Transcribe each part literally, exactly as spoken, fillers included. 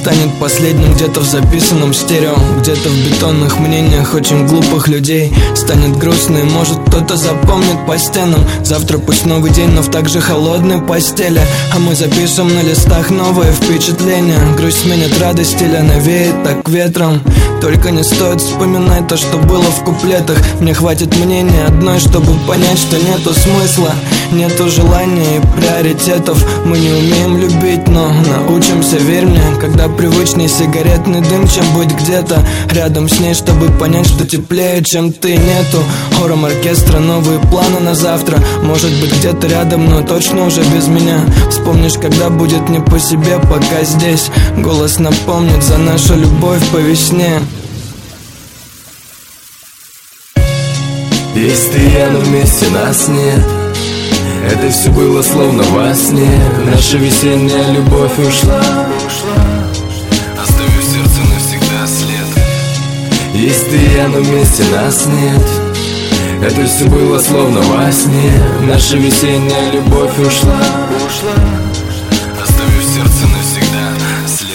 станет последним где-то в записанном стерео. Где-то в бетонных мнениях очень глупых людей станет грустно, и может кто-то запомнит по стенам. Завтра пусть новый день, но в так же холодной постели. А мы запишем на листах новые впечатления. Грусть сменит радость или навеет так ветром. Только не стоит вспоминать то, что было в куплетах. Мне хватит мнения одной, чтобы понять, что нету смысла, нету желания и приоритетов. Мы не умеем любить, но научимся, верь мне. Когда привычный сигаретный дым, чем быть где-то рядом с ней, чтобы понять, что теплее, чем ты, нету. Хором оркестра, новые планы на завтра. Может быть где-то рядом, но точно уже без меня. Вспомнишь, когда будет не по себе, пока здесь голос напомнит за нашу любовь по весне. Есть ты и я, но вместе нас нет. Это все было словно во сне. Наша весенняя любовь ушла, оставив в сердце навсегда след. Есть ты и я, но вместе нас нет. Это все было словно во сне. Наша весенняя любовь ушла, оставив в сердце навсегда след.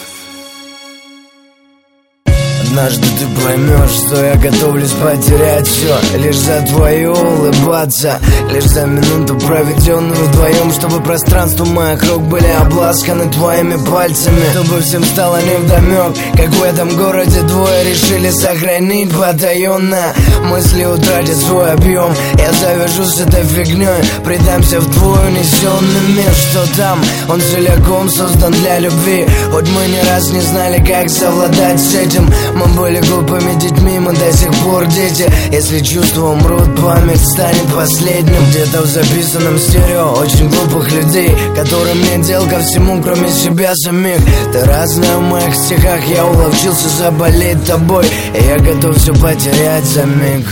Однажды ты поймешь, что я готовлюсь потерять все лишь за твою улыбаться, лишь за минуту, проведенную вдвоем, чтобы пространство вокруг были обласканы твоими пальцами, чтобы всем стало невдомек, как в этом городе двое решили сохранить потаенно. Мысли утратят свой объем, я завяжу с этой фигней, предамся в твой унесенный мир. Что там? Он целиком создан для любви. Хоть мы ни раз не знали, как совладать с этим. Мы были глупыми детьми, мы до сих пор дети. Если чувства умрут, память станет последним. Где-то в записанном стерео очень глупых людей, которым нет дел ко всему, кроме себя самих. Ты разная в моих стихах, я уловчился заболеть тобой, и я готов все потерять за миг.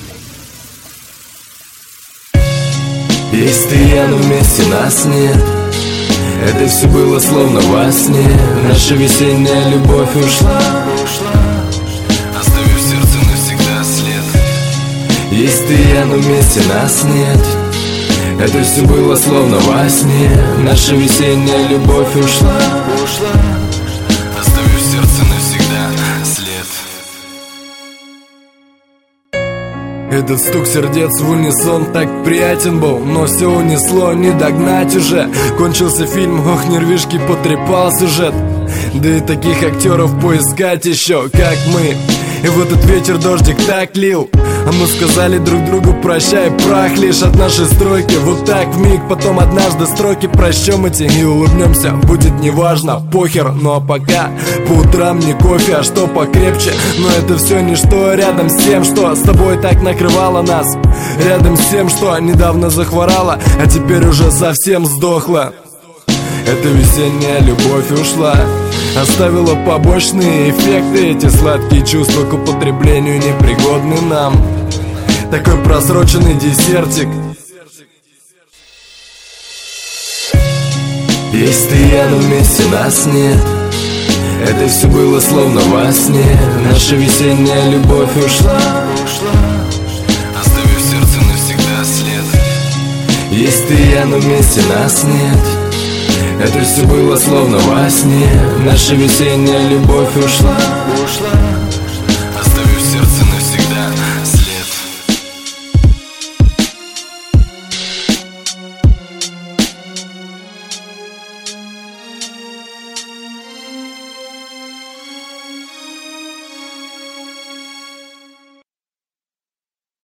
Есть ты и я, но вместе нас нет. Это все было словно во сне. Наша весенняя любовь ушла, оставив в сердце навсегда след. Есть ты и я, но вместе нас нет. Это все было словно во сне. Наша весенняя любовь ушла, оставив в сердце навсегда след. Этот стук сердец в унисон так приятен был, но все унесло, не догнать уже. Кончился фильм, ох, нервишки потрепал сюжет. Да и таких актеров поискать еще, как мы. И в этот вечер дождик так лил, а мы сказали друг другу прощай, прах лишь от нашей стройки. Вот так вмиг, потом однажды строки прощем эти и улыбнемся, будет неважно, похер. Ну а пока по утрам не кофе, а что покрепче. Но это все ничто рядом с тем, что с тобой так накрывало нас, рядом с тем, что недавно захворала, а теперь уже совсем сдохла. Эта весенняя любовь ушла, оставила побочные эффекты. Эти сладкие чувства к употреблению непригодны нам. Такой просроченный десертик. Есть ты и я, но вместе нас нет. Это все было словно во сне. Наша весенняя любовь ушла, оставив в сердце навсегда след. Есть ты и я, но вместе нас нет. Это все было словно во сне. Наша весенняя любовь ушла,